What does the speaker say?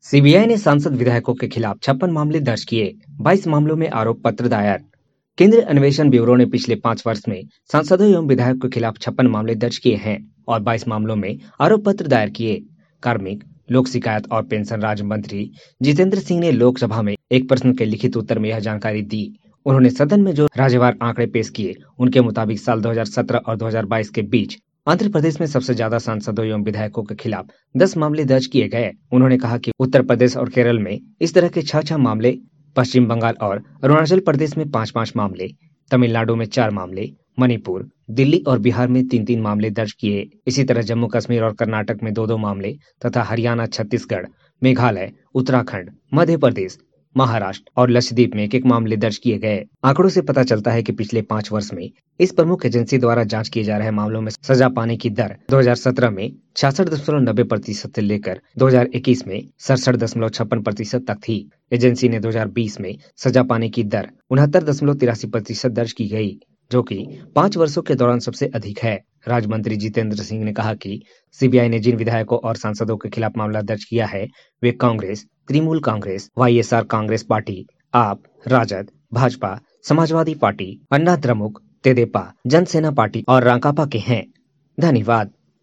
CBI ने सांसद विधायकों के खिलाफ 56 मामले दर्ज किए, 22 मामलों में आरोप पत्र दायर। केंद्रीय अन्वेषण ब्यूरो ने पिछले 5 वर्ष में सांसदों एवं विधायकों के खिलाफ 56 मामले दर्ज किए हैं और 22 मामलों में आरोप पत्र दायर किए। कार्मिक, लोक शिकायत और पेंशन राज्य मंत्री जितेंद्र सिंह ने लोकसभा में एक प्रश्न के लिखित उत्तर में यह जानकारी दी। उन्होंने सदन में जो राज्यवार आंकड़े पेश किए, उनके मुताबिक साल 2017 और 2022 के बीच आंध्र प्रदेश में सबसे ज्यादा सांसदों एवं विधायकों के खिलाफ 10 मामले दर्ज किए गए। उन्होंने कहा कि उत्तर प्रदेश और केरल में इस तरह के 6 मामले, पश्चिम बंगाल और अरुणाचल प्रदेश में 5 मामले, तमिलनाडु में 4 मामले, मणिपुर, दिल्ली और बिहार में 3 मामले दर्ज किए। इसी तरह जम्मू कश्मीर और कर्नाटक में 2 मामले तथा हरियाणा, छत्तीसगढ़, मेघालय, उत्तराखंड, मध्य प्रदेश, महाराष्ट्र और लक्षद्वीप में 1 मामले दर्ज किए गए। आंकड़ों से पता चलता है कि पिछले 5 वर्ष में इस प्रमुख एजेंसी द्वारा जांच किए जा रहे मामलों में सजा पाने की दर 2017 में 66.90% से लेकर 2021 में 67.56% तक थी। एजेंसी ने 2020 में सजा पाने की दर 69.83% दर्ज की गई, जो कि 5 वर्षों के दौरान सबसे अधिक है। राज्य मंत्री जितेंद्र सिंह ने कहा कि सीबीआई ने जिन विधायकों और सांसदों के खिलाफ मामला दर्ज किया है, वे Congress, Trinamool Congress, YSR Congress party, AAP, Rajad, Bhajpa, Samajwadi party, Anna Dramuk, Tedepa, Janasena party और राकांपा के हैं। धन्यवाद।